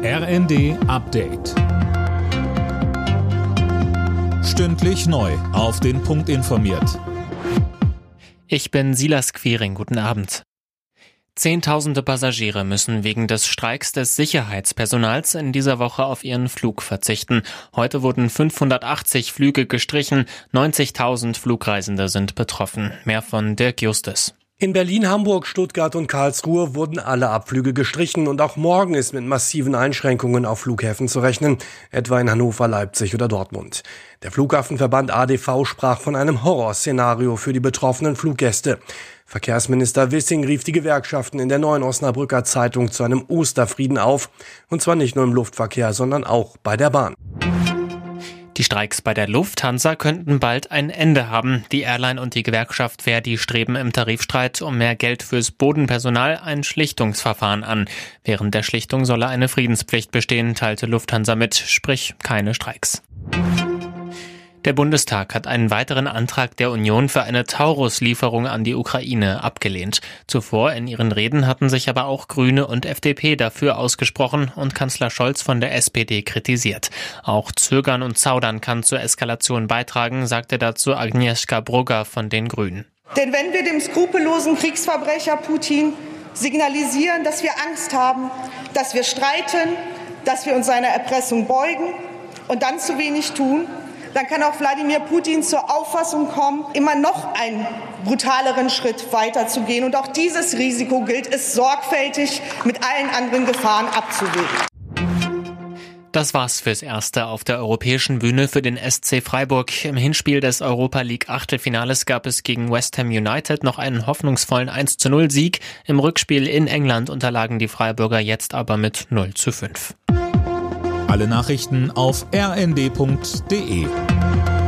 RND Update. Stündlich neu auf den Punkt informiert. Ich bin Silas Quiring, guten Abend. Zehntausende Passagiere müssen wegen des Streiks des Sicherheitspersonals in dieser Woche auf ihren Flug verzichten. Heute wurden 580 Flüge gestrichen, 90.000 Flugreisende sind betroffen. Mehr von Dirk Justus. In Berlin, Hamburg, Stuttgart und Karlsruhe wurden alle Abflüge gestrichen und auch morgen ist mit massiven Einschränkungen auf Flughäfen zu rechnen, etwa in Hannover, Leipzig oder Dortmund. Der Flughafenverband ADV sprach von einem Horrorszenario für die betroffenen Fluggäste. Verkehrsminister Wissing rief die Gewerkschaften in der Neuen Osnabrücker Zeitung zu einem Osterfrieden auf, und zwar nicht nur im Luftverkehr, sondern auch bei der Bahn. Die Streiks bei der Lufthansa könnten bald ein Ende haben. Die Airline und die Gewerkschaft Verdi streben im Tarifstreit um mehr Geld fürs Bodenpersonal ein Schlichtungsverfahren an. Während der Schlichtung solle eine Friedenspflicht bestehen, teilte Lufthansa mit, sprich keine Streiks. Der Bundestag hat einen weiteren Antrag der Union für eine Taurus-Lieferung an die Ukraine abgelehnt. Zuvor in ihren Reden hatten sich aber auch Grüne und FDP dafür ausgesprochen und Kanzler Scholz von der SPD kritisiert. Auch Zögern und Zaudern kann zur Eskalation beitragen, sagte dazu Agnieszka Brugger von den Grünen. Denn wenn wir dem skrupellosen Kriegsverbrecher Putin signalisieren, dass wir Angst haben, dass wir streiten, dass wir uns seiner Erpressung beugen und dann zu wenig tun, dann kann auch Wladimir Putin zur Auffassung kommen, immer noch einen brutaleren Schritt weiterzugehen. Und auch dieses Risiko gilt es sorgfältig mit allen anderen Gefahren abzuwägen. Das war's fürs Erste auf der europäischen Bühne für den SC Freiburg. Im Hinspiel des Europa League Achtelfinales gab es gegen West Ham United noch einen hoffnungsvollen 1:0 Sieg. Im Rückspiel in England unterlagen die Freiburger jetzt aber mit 0:5. Alle Nachrichten auf rnd.de.